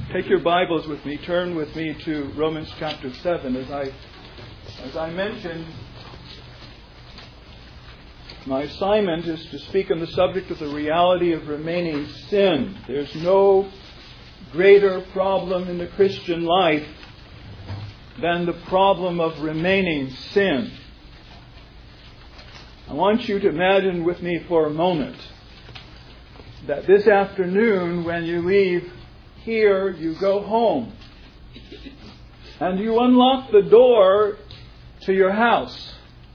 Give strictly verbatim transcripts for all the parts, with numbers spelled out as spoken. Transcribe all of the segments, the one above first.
take your Bibles with me, turn with me to Romans chapter seven. As I, as I mentioned, my assignment is to speak on the subject of the reality of remaining sin. There's no greater problem in the Christian life than the problem of remaining sin. I want you to imagine with me for a moment that this afternoon when you leave here, you go home and you unlock the door to your house.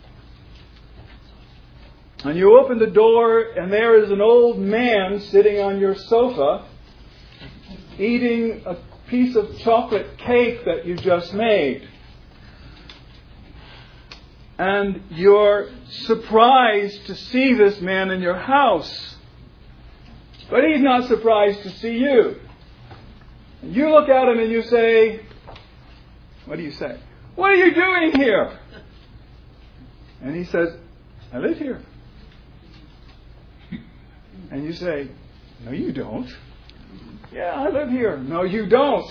And you open the door and there is an old man sitting on your sofa eating a piece of chocolate cake that you just made. And you're surprised to see this man in your house. But he's not surprised to see you. And you look at him and you say, what do you say? What are you doing here? And he says, I live here. And you say, no, you don't. Yeah, I live here. No, you don't.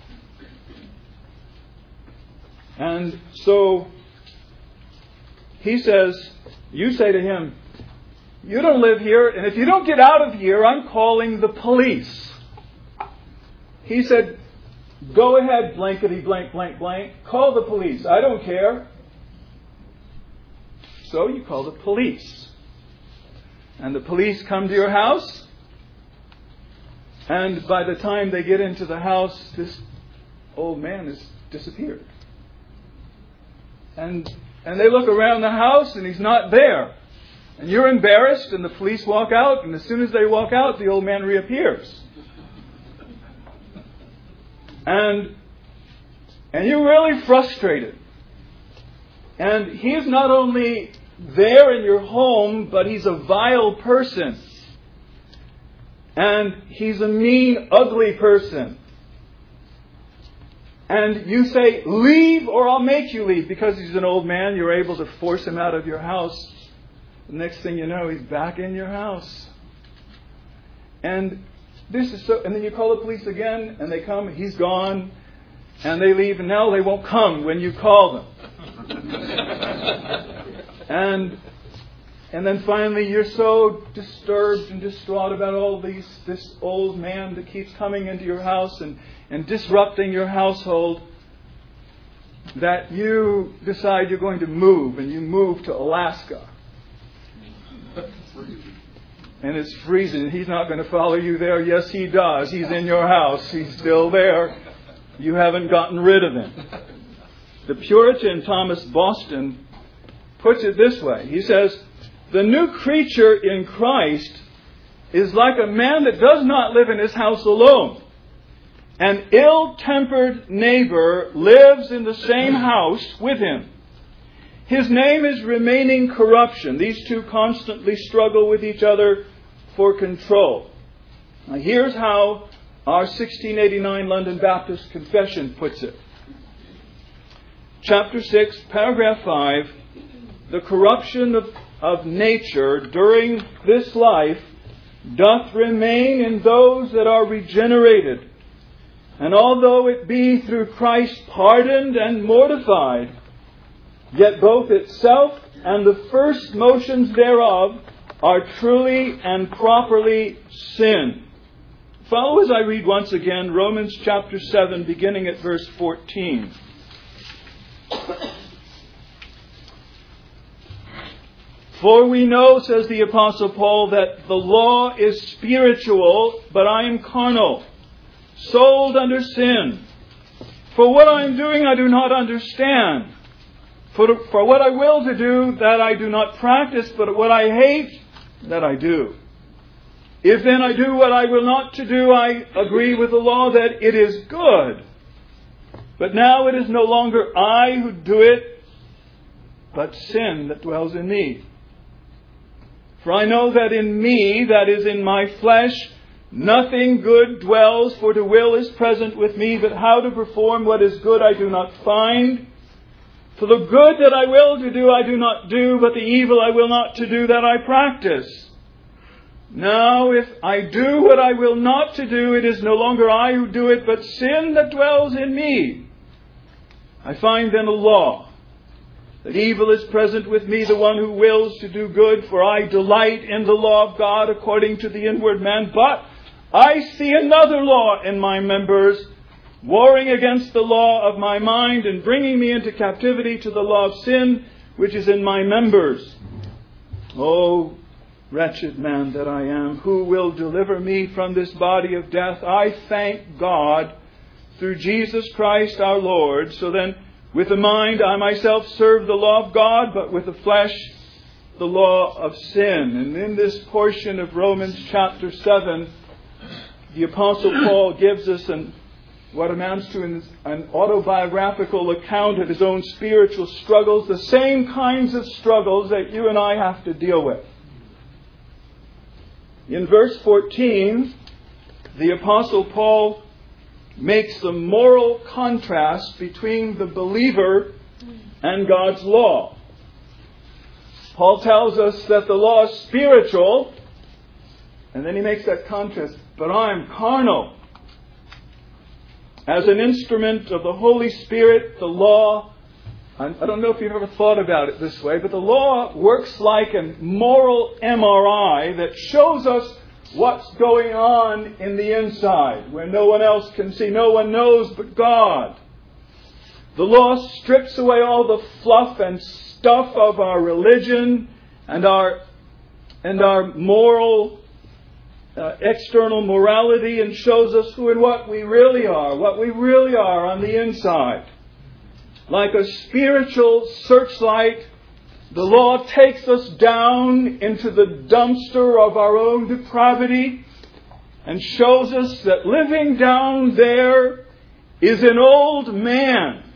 And so he says, you say to him, you don't live here, and if you don't get out of here, I'm calling the police. He said, go ahead, blankety blank blank blank. Call the police. I don't care. So you call the police. And the police come to your house. And by the time they get into the house, this old man has disappeared. And and they look around the house and he's not there. And you're embarrassed and the police walk out. And as soon as they walk out, the old man reappears. And, and you're really frustrated. And he is not only there in your home, but he's a vile person. And he's a mean, ugly person. And you say, leave or I'll make you leave. Because he's an old man, you're able to force him out of your house. The next thing you know, he's back in your house. And this is so. And then you call the police again, and they come. He's gone, and they leave. And now they won't come when you call them. and and then finally, you're so disturbed and distraught about all these this old man that keeps coming into your house and and disrupting your household, that you decide you're going to move, and you move to Alaska. And it's freezing. He's not going to follow you there. Yes, he does. He's in your house. He's still there. You haven't gotten rid of him. The Puritan Thomas Boston puts it this way. He says, the new creature in Christ is like a man that does not live in his house alone. An ill-tempered neighbor lives in the same house with him. His name is remaining corruption. These two constantly struggle with each other for control. Now, here's how our sixteen eighty-nine London Baptist Confession puts it. Chapter six, paragraph five. The corruption of, of nature during this life doth remain in those that are regenerated. And although it be through Christ pardoned and mortified, yet both itself and the first motions thereof are truly and properly sin. Follow as I read once again Romans chapter seven, beginning at verse fourteen. For we know, says the Apostle Paul, that the law is spiritual, but I am carnal, sold under sin. For what I am doing I do not understand. For, for what I will to do, that I do not practice, but what I hate, that I do. If then I do what I will not to do, I agree with the law that it is good. But now it is no longer I who do it, but sin that dwells in me. For I know that in me, that is in my flesh, nothing good dwells, for the will is present with me, but how to perform what is good I do not find. For the good that I will to do, I do not do, but the evil I will not to do, that I practice. Now if I do what I will not to do, it is no longer I who do it, but sin that dwells in me. I find then a law, that evil is present with me, the one who wills to do good, for I delight in the law of God according to the inward man. But I see another law in my members, warring against the law of my mind and bringing me into captivity to the law of sin, which is in my members. Oh, wretched man that I am, who will deliver me from this body of death? I thank God through Jesus Christ our Lord. So then, with the mind I myself serve the law of God, but with the flesh the law of sin. And in this portion of Romans chapter seven, the Apostle Paul gives us an, what amounts to an, an autobiographical account of his own spiritual struggles, the same kinds of struggles that you and I have to deal with. In verse fourteen, the Apostle Paul makes the moral contrast between the believer and God's law. Paul tells us that the law is spiritual, and then he makes that contrast. But I am carnal. As an instrument of the Holy Spirit, the law, I don't know if you've ever thought about it this way, but the law works like a moral M R I that shows us what's going on in the inside, where no one else can see, no one knows but God. The law strips away all the fluff and stuff of our religion and our and our moral uh, external morality, and shows us who and what we really are, what we really are on the inside. Like a spiritual searchlight, the law takes us down into the dumpster of our own depravity and shows us that living down there is an old man.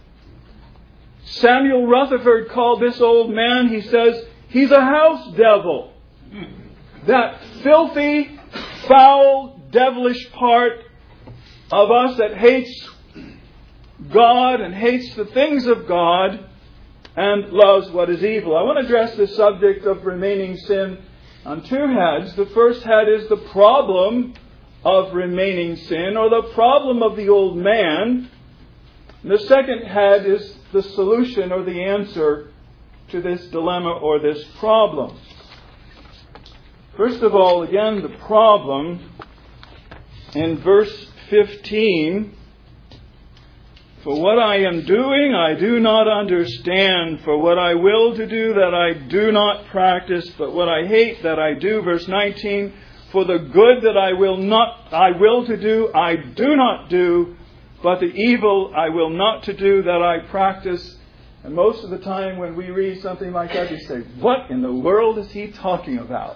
Samuel Rutherford called this old man, he says, he's a house devil. That filthy, foul, devilish part of us that hates God and hates the things of God and loves what is evil. I want to address the subject of remaining sin on two heads. The first head is the problem of remaining sin, or the problem of the old man. And the second head is the solution or the answer to this dilemma or this problem. First of all, again, the problem in verse fifteen. For what I am doing, I do not understand. For what I will to do, that I do not practice. But what I hate, that I do. Verse nineteen. For the good that I will not, I will to do, I do not do. But the evil I will not to do, that I practice. And most of the time when we read something like that, we say, what in the world is he talking about?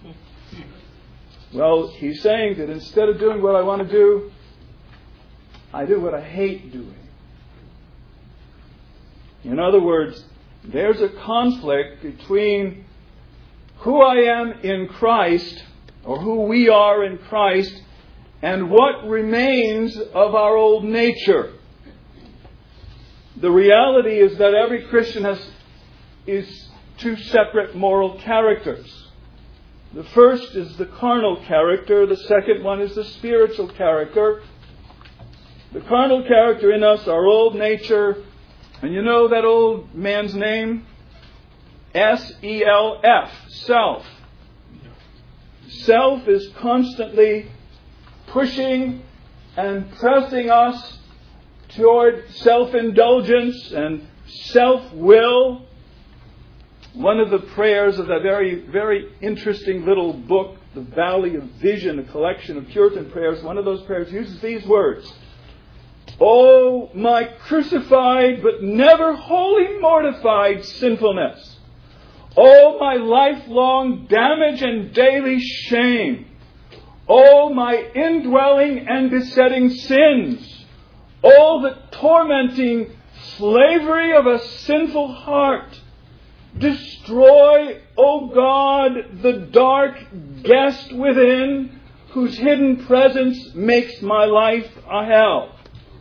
Well, he's saying that instead of doing what I want to do, I do what I hate doing. In other words, there's a conflict between who I am in Christ, or who we are in Christ, and what remains of our old nature. The reality is that every Christian has is two separate moral characters. The first is the carnal character. The second one is the spiritual character. The carnal character in us, our old nature. And you know that old man's name? S E L F. Self. Self is constantly pushing and pressing us toward self-indulgence and self-will. One of the prayers of that very, very interesting little book, The Valley of Vision, a collection of Puritan prayers, one of those prayers uses these words. Oh, my crucified but never wholly mortified sinfulness. Oh, my lifelong damage and daily shame. Oh, my indwelling and besetting sins. Oh, the tormenting slavery of a sinful heart. Destroy, O God, the dark guest within, whose hidden presence makes my life a hell.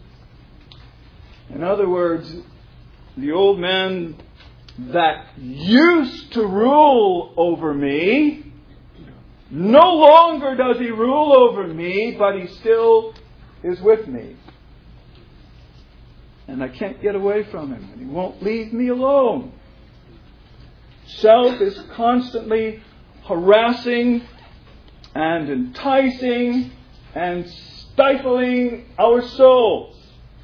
In other words, the old man that used to rule over me No longer does he rule over me, but he still is with me. And I can't get away from him, and he won't leave me alone. Self is constantly harassing and enticing and stifling our souls.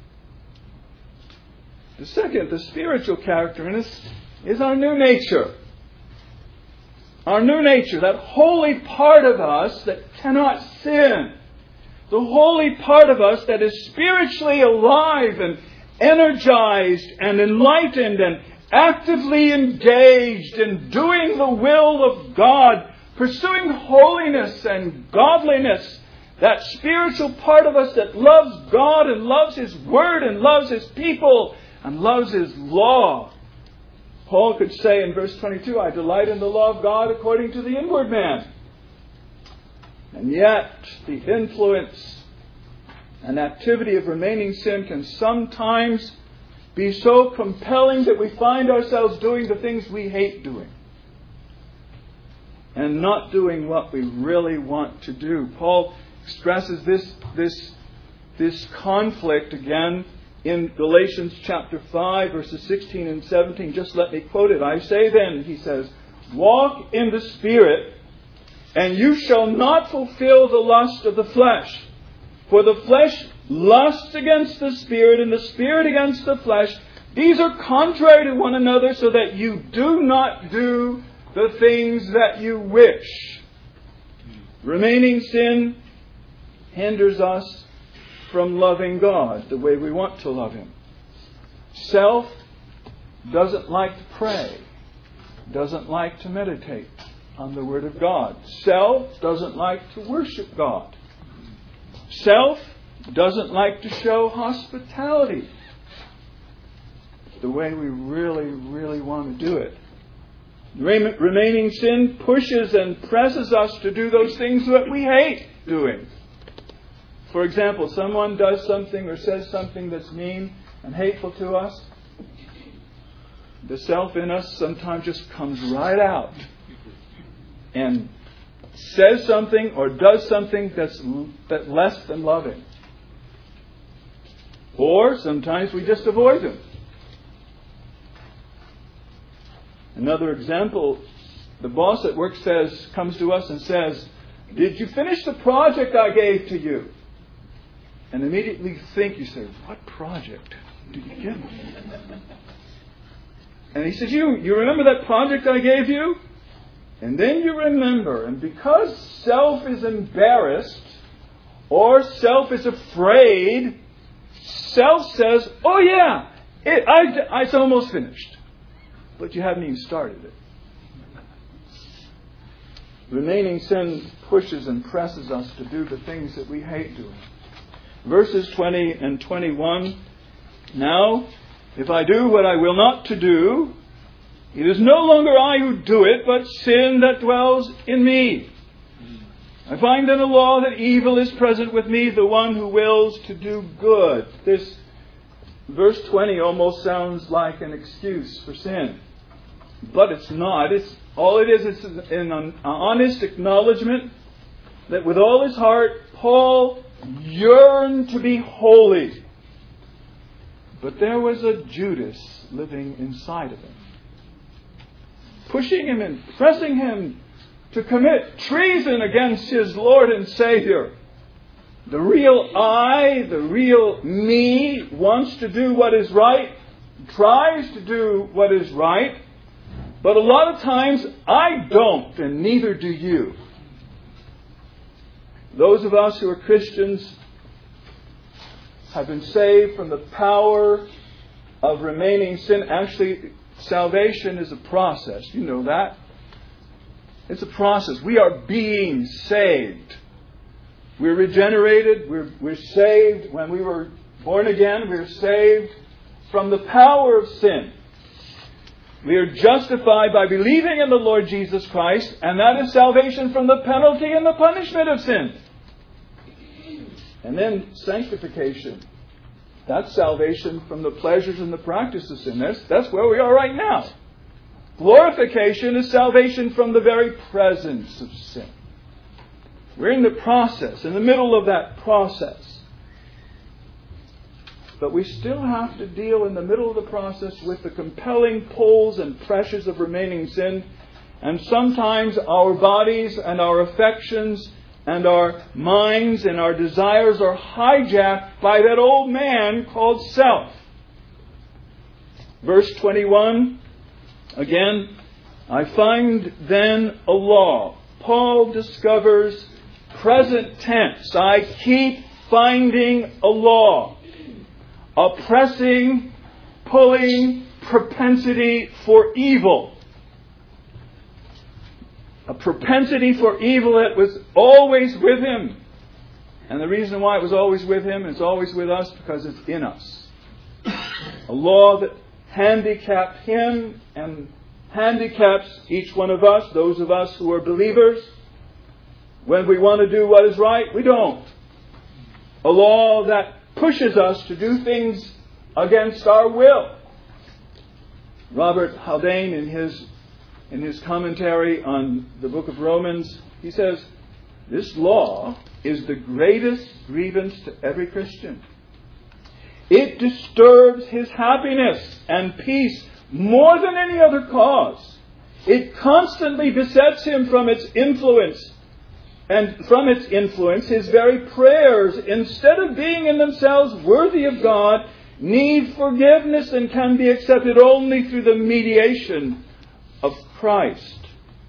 The second, the spiritual character in us, is our new nature. Our new nature, that holy part of us that cannot sin. The holy part of us that is spiritually alive and energized and enlightened and actively engaged in doing the will of God, pursuing holiness and godliness. That spiritual part of us that loves God and loves His Word and loves His people and loves His law. Paul could say in verse twenty-two, I delight in the law of God according to the inward man. And yet, the influence and activity of remaining sin can sometimes be so compelling that we find ourselves doing the things we hate doing and not doing what we really want to do. Paul expresses this, this, this conflict again in Galatians chapter five, verses sixteen and seventeen. Just let me quote it. I say then, he says, walk in the Spirit, and you shall not fulfill the lust of the flesh. For the flesh lusts against the Spirit, and the Spirit against the flesh. These are contrary to one another, so that you do not do the things that you wish. Remaining sin hinders us from loving God the way we want to love Him. Self doesn't like to pray, doesn't like to meditate on the Word of God. Self doesn't like to worship God. Self doesn't like to show hospitality the way we really, really want to do it. Remaining sin pushes and presses us to do those things that we hate doing. For example, someone does something or says something that's mean and hateful to us. The self in us sometimes just comes right out and says something or does something that's that less than loving. Or sometimes we just avoid them. Another example, the boss at work says, comes to us and says, did you finish the project I gave to you? And immediately think, you say, what project did you give me? And he says, you, you remember that project I gave you? And then you remember, and because self is embarrassed or self is afraid, self says, oh yeah, it, I, it's almost finished. But you haven't even started it. Remaining sin pushes and presses us to do the things that we hate doing. Verses twenty and twenty-one. Now, if I do what I will not to do, it is no longer I who do it, but sin that dwells in me. I find in the law that evil is present with me, the one who wills to do good. This verse twenty almost sounds like an excuse for sin. But it's not. It's all it is is an honest acknowledgement that with all his heart, Paul yearned to be holy. But there was a Judas living inside of him, pushing him and pressing him to commit treason against his Lord and Savior. The real I, the real me, wants to do what is right, tries to do what is right, but a lot of times I don't, and neither do you. Those of us who are Christians have been saved from the power of remaining sin. Actually, salvation is a process. You know that. It's a process. We are being saved. We're regenerated. We're, we're saved. When we were born again, we were saved from the power of sin. We are justified by believing in the Lord Jesus Christ, and that is salvation from the penalty and the punishment of sin. And then sanctification. That's salvation from the pleasures and the practice of sin. That's, that's where we are right now. Glorification is salvation from the very presence of sin. We're in the process, in the middle of that process. But we still have to deal in the middle of the process with the compelling pulls and pressures of remaining sin. And sometimes our bodies and our affections and our minds and our desires are hijacked by that old man called self. Verse twenty-one, again, I find then a law. Paul discovers present tense. I keep finding a law. A pressing, pulling propensity for evil. A propensity for evil that was always with him. And the reason why it was always with him and it's always with us, because it's in us. A law that handicapped him and handicaps each one of us, those of us who are believers. When we want to do what is right, we don't. A law that pushes us to do things against our will. Robert Haldane, in his in his commentary on the book of Romans, he says, this law is the greatest grievance to every Christian. It disturbs his happiness and peace more than any other cause. It constantly besets him from its influence. And from its influence, his very prayers, instead of being in themselves worthy of God, need forgiveness and can be accepted only through the mediation of Christ.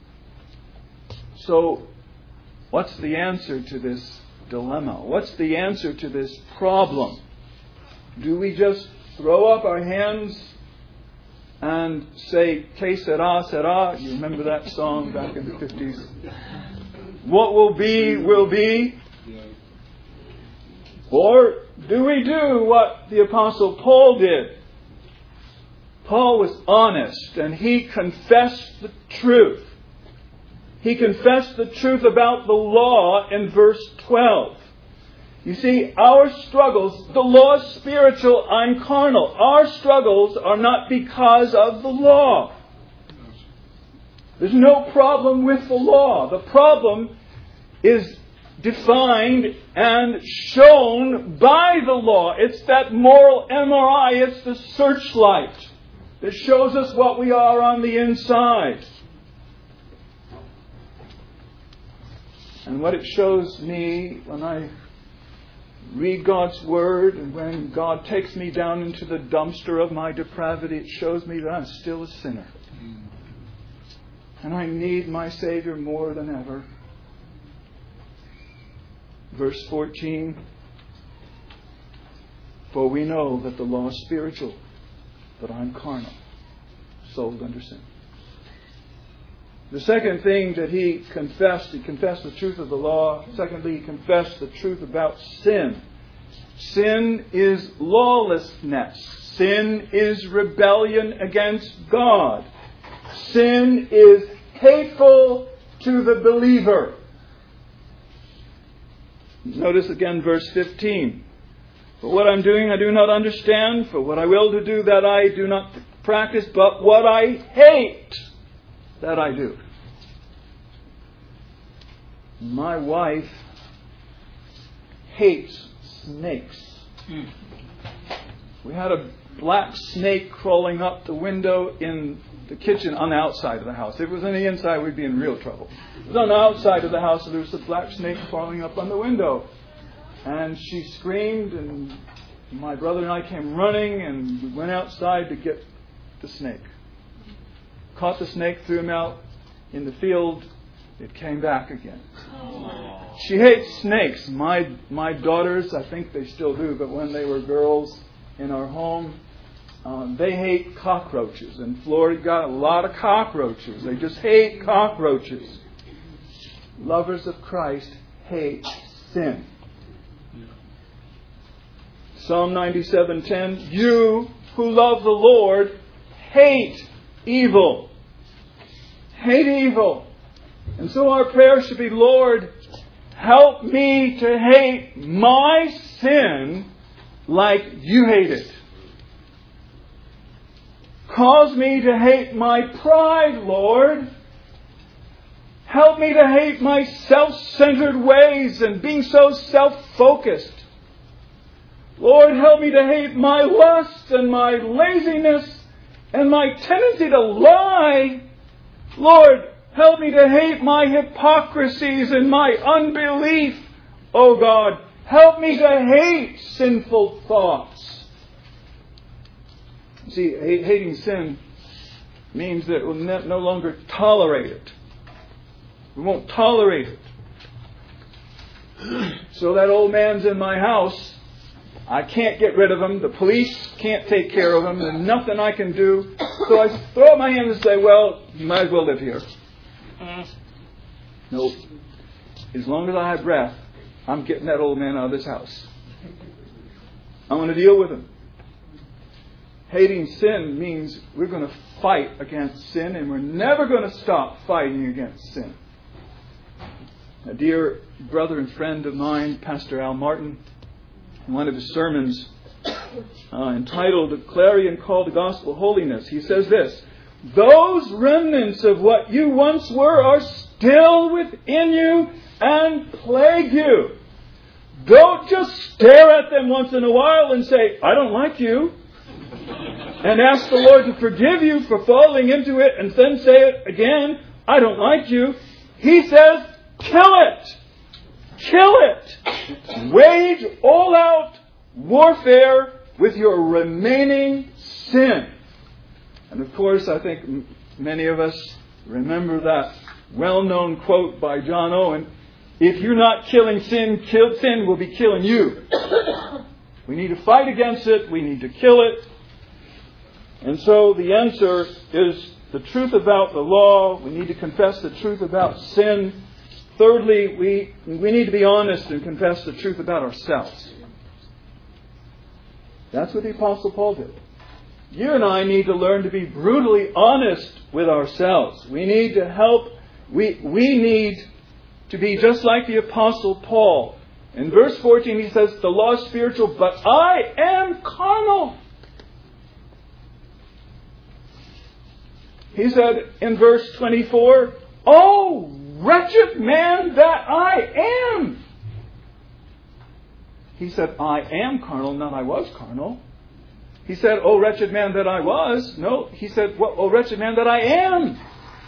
So, what's the answer to this dilemma? What's the answer to this problem? Do we just throw up our hands and say, que sera, sera? You remember that song back in the fifties? What will be, will be. Or do we do what the Apostle Paul did? Paul was honest and he confessed the truth. He confessed the truth about the law in verse twelve. You see, our struggles, the law is spiritual, I'm carnal. Our struggles are not because of the law. There's no problem with the law. The problem is defined and shown by the law. It's that moral M R I. It's the searchlight that shows us what we are on the inside. And what it shows me when I read God's Word and when God takes me down into the dumpster of my depravity, it shows me that I'm still a sinner. And I need my Savior more than ever. Verse fourteen. For we know that the law is spiritual, but I'm carnal, sold under sin. The second thing that he confessed, he confessed the truth of the law. Secondly, he confessed the truth about sin. Sin is lawlessness. Sin is rebellion against God. Sin is hateful to the believer. Notice again verse fifteen. For what I'm doing I do not understand. For what I will to do that I do not practice. But what I hate that I do. My wife hates snakes. Mm. We had a black snake crawling up the window in the kitchen on the outside of the house. If it was on the inside, we'd be in real trouble. It was on the outside of the house, and there was a black snake crawling up on the window. And she screamed, and my brother and I came running, and we went outside to get the snake. Caught the snake, threw him out in the field. It came back again. Aww. She hates snakes. My my daughters, I think they still do, but when they were girls in our home, um, they hate cockroaches. And Florida got a lot of cockroaches. They just hate cockroaches. Lovers of Christ hate sin. Psalm ninety-seven ten. You who love the Lord hate evil. Hate evil. And so our prayer should be, Lord, help me to hate my sin like you hate it. Cause me to hate my pride, Lord. Help me to hate my self-centered ways and being so self-focused. Lord, help me to hate my lust and my laziness and my tendency to lie. Lord, help me to hate my hypocrisies and my unbelief. Oh God, help me to hate sinful thoughts. See, hating sin means that we'll no longer tolerate it. We won't tolerate it. So that old man's in my house. I can't get rid of him. The police can't take care of him. There's nothing I can do. So I throw up my hands and say, well, you might as well live here. Nope. As long as I have breath, I'm getting that old man out of this house. I'm going to deal with him. Hating sin means we're going to fight against sin, and we're never going to stop fighting against sin. A dear brother and friend of mine, Pastor Al Martin, in one of his sermons uh, entitled "A Clarion Call to Gospel Holiness," he says this: "Those remnants of what you once were are still within you and plague you. Don't just stare at them once in a while and say, 'I don't like you,' and ask the Lord to forgive you for falling into it, and then say it again, 'I don't like you.' He says, kill it. Kill it. Wage all-out warfare with your remaining sin." And of course, I think m- many of us remember that well-known quote by John Owen: "If you're not killing sin, kill, sin will be killing you." We need to fight against it. We need to kill it. And so the answer is the truth about the law. We need to confess the truth about sin. Thirdly, we, we need to be honest and confess the truth about ourselves. That's what the Apostle Paul did. You and I need to learn to be brutally honest with ourselves. We need to help. We, we need to be just like the Apostle Paul. In verse fourteen, he says, "The law is spiritual, but I am carnal." He said in verse twenty-four, "Oh, wretched man that I am." He said, "I am carnal," not "I was carnal." He said, "Oh, wretched man that I was." No, he said, well, "Oh, wretched man that I am."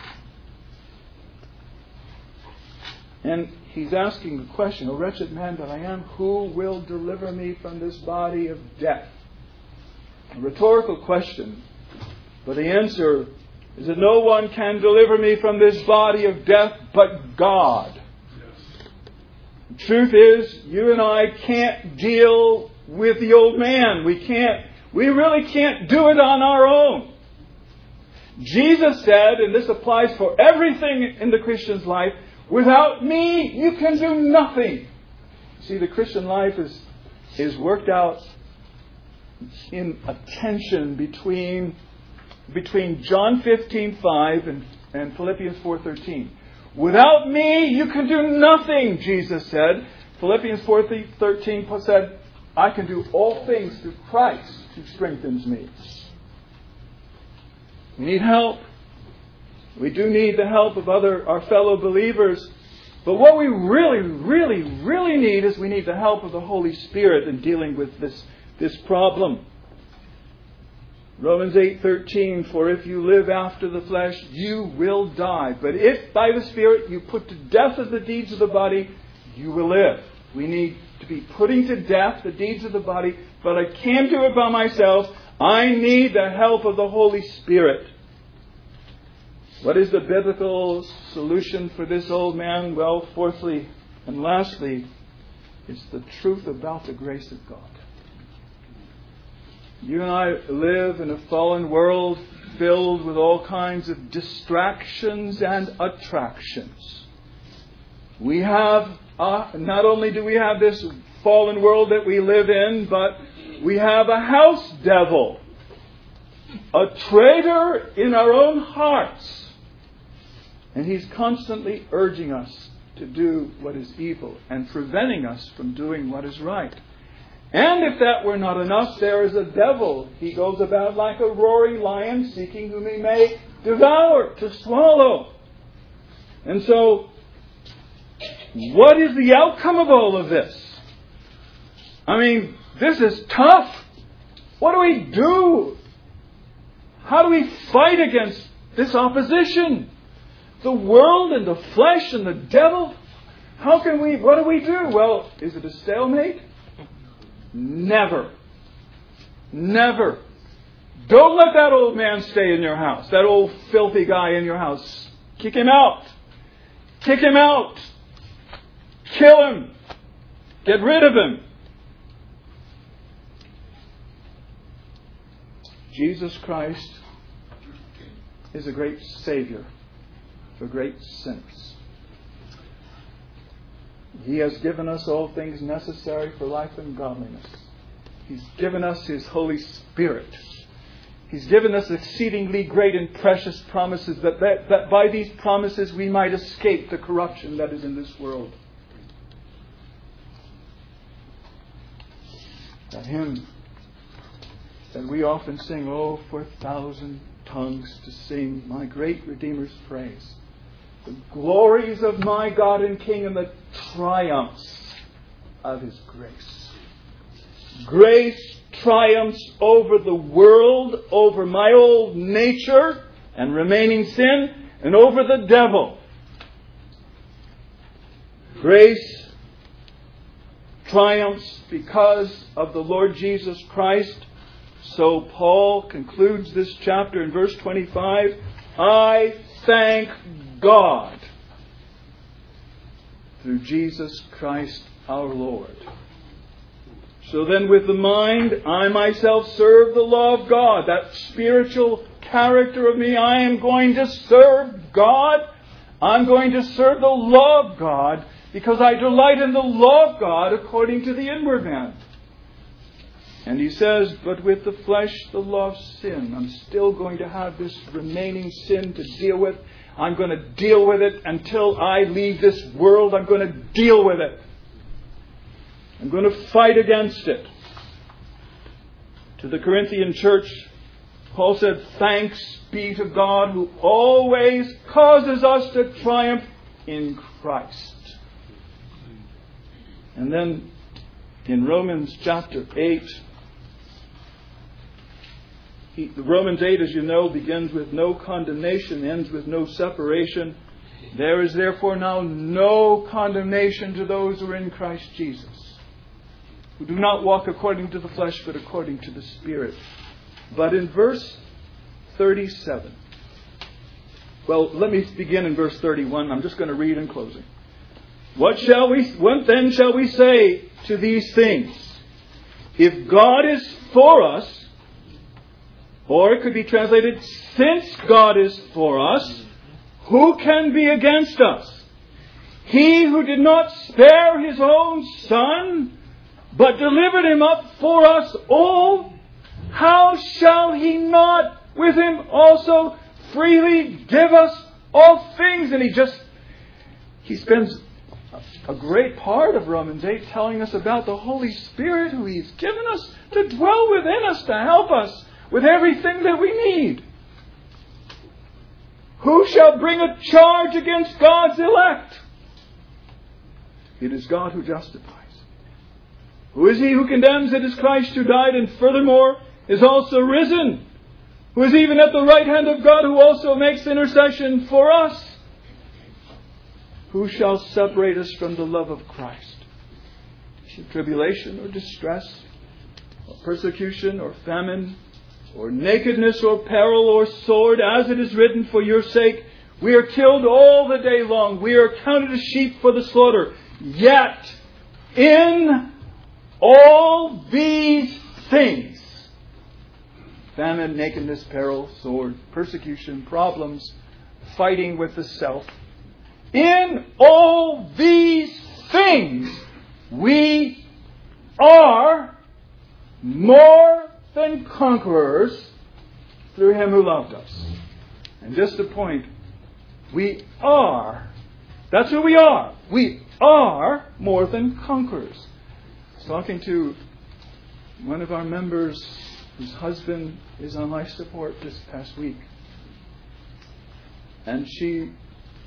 And he's asking the question, "Oh, wretched man that I am, who will deliver me from this body of death?" A rhetorical question, but the answer is that no one can deliver me from this body of death but God. Yes. The truth is, you and I can't deal with the old man. We can't, we really can't do it on our own. Jesus said, and this applies for everything in the Christian's life, "Without me, you can do nothing." See, the Christian life is, is worked out in a tension between between John fifteen five and, and Philippians four thirteen. "Without me, you can do nothing," Jesus said. Philippians four thirteen said, "I can do all things through Christ who strengthens me." We need help. We do need the help of other our fellow believers. But what we really, really, really need is we need the help of the Holy Spirit in dealing with this, this problem. Romans eight thirteen, "For if you live after the flesh, you will die. But if by the Spirit you put to death the deeds of the body, you will live." We need to be putting to death the deeds of the body, but I can't do it by myself. I need the help of the Holy Spirit. What is the biblical solution for this old man? Well, fourthly and lastly, it's the truth about the grace of God. You and I live in a fallen world filled with all kinds of distractions and attractions. We have, uh, not only do we have this fallen world that we live in, but we have a house devil, a traitor in our own hearts. And he's constantly urging us to do what is evil and preventing us from doing what is right. And if that were not enough, there is a devil. He goes about like a roaring lion, seeking whom he may devour, to swallow. And so, what is the outcome of all of this? I mean, this is tough. What do we do? How do we fight against this opposition? The world and the flesh and the devil? How can we, what do we do? Well, is it a stalemate? Never. Never. Don't let that old man stay in your house. That old filthy guy in your house. Kick him out. Kick him out. Kill him. Get rid of him. Jesus Christ is a great Savior for great sinners. He has given us all things necessary for life and godliness. He's given us His Holy Spirit. He's given us exceedingly great and precious promises that, that, that by these promises we might escape the corruption that is in this world. That hymn that we often sing, oh, for a thousand tongues to sing my great Redeemer's praise. The glories of my God and King and the triumphs of His grace. Grace triumphs over the world, over my old nature and remaining sin, and over the devil. Grace triumphs because of the Lord Jesus Christ. So Paul concludes this chapter in verse twenty-five. I thank God through Jesus Christ our Lord. So then with the mind, I myself serve the law of God. That spiritual character of me, I am going to serve God. I'm going to serve the law of God because I delight in the law of God according to the inward man. And he says, but with the flesh, the law of sin. I'm still going to have this remaining sin to deal with. I'm going to deal with it until I leave this world. I'm going to deal with it. I'm going to fight against it. To the Corinthian church, Paul said, thanks be to God who always causes us to triumph in Christ. And then in Romans chapter eight, he, Romans eight, as you know, begins with no condemnation, ends with no separation. There is therefore now no condemnation to those who are in Christ Jesus, who do not walk according to the flesh, but according to the Spirit. But in verse thirty-seven, well, let me begin in verse thirty-one. I'm just going to read in closing. What shall we, what then shall we say to these things? If God is for us, or it could be translated, since God is for us, who can be against us? He who did not spare His own Son, but delivered Him up for us all, how shall He not with Him also freely give us all things? And he just, he spends a great part of Romans eight telling us about the Holy Spirit who He's given us to dwell within us, to help us with everything that we need. Who shall bring a charge against God's elect? It is God who justifies. Who is He who condemns? It is Christ who died and furthermore is also risen, who is even at the right hand of God, who also makes intercession for us. Who shall separate us from the love of Christ? Tribulation or distress, or persecution or famine, or nakedness or peril or sword, as it is written, for your sake we are killed all the day long. We are counted as sheep for the slaughter. Yet in all these things, famine, nakedness, peril, sword, persecution, problems, fighting with the self, in all these things we are more than conquerors through Him who loved us. And just a point, we are, that's who we are. We are more than conquerors. I was talking to one of our members whose husband is on life support this past week. And she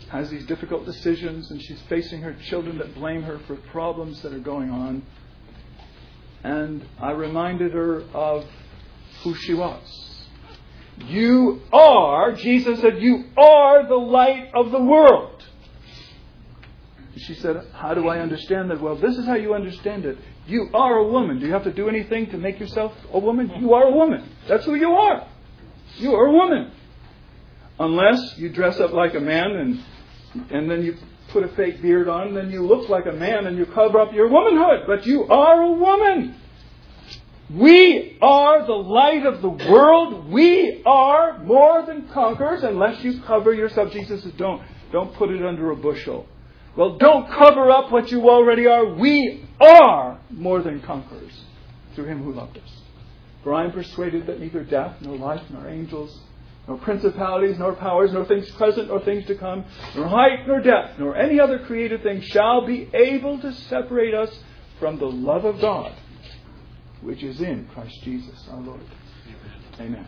has these difficult decisions, and she's facing her children that blame her for problems that are going on. And I reminded her of who she was. You are, Jesus said, you are the light of the world. She said, how do I understand that? Well, this is how you understand it. You are a woman. Do you have to do anything to make yourself a woman? You are a woman. That's who you are. You are a woman. Unless you dress up like a man and and then you put a fake beard on, and then you look like a man and you cover up your womanhood. But you are a woman. We are the light of the world. We are more than conquerors unless you cover yourself. Jesus says, don't, don't put it under a bushel. Well, don't cover up what you already are. We are more than conquerors through Him who loved us. For I am persuaded that neither death, nor life, nor angels, nor principalities, nor powers, nor things present, nor things to come, nor height, nor depth, nor any other created thing shall be able to separate us from the love of God, which is in Christ Jesus our Lord. Amen.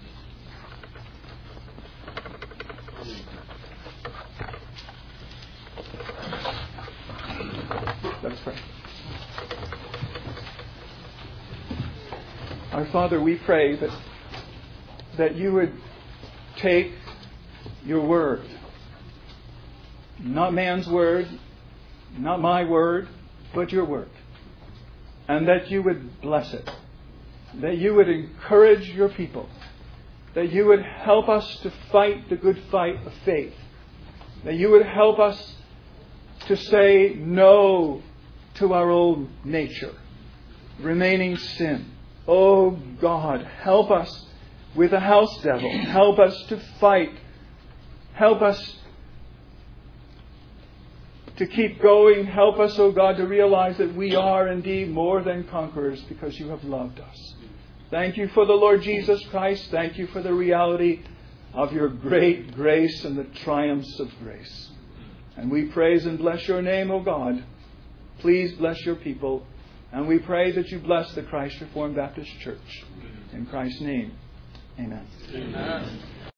Let's pray. Our Father, we pray that that you would take your word, not man's word, not my word, but your word, and that you would bless it, that you would encourage your people, that you would help us to fight the good fight of faith, that you would help us to say no to our old nature, remaining sin. Oh God, help us with a house devil. Help us to fight. Help us to keep going. Help us, oh God, to realize that we are indeed more than conquerors because you have loved us. Thank you for the Lord Jesus Christ. Thank you for the reality of your great grace and the triumphs of grace. And we praise and bless your name, O God. Please bless your people. And we pray that you bless the Christ Reformed Baptist Church. In Christ's name, amen. Amen.